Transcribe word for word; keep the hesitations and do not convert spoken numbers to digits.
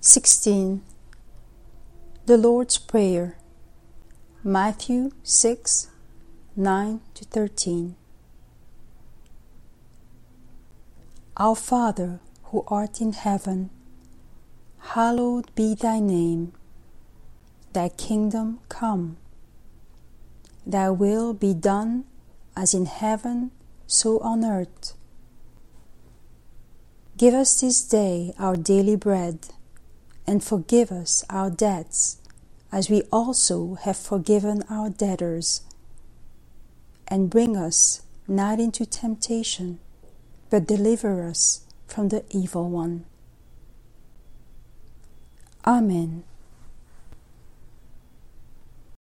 sixteen. The Lord's Prayer, Matthew six, nine to thirteen. Our Father, who art in heaven, hallowed be thy name. Thy kingdom come. Thy will be done as in heaven, so on earth. Give us this day our daily bread, and forgive us our debts, as we also have forgiven our debtors. And bring us not into temptation, but deliver us from the evil one. Amen.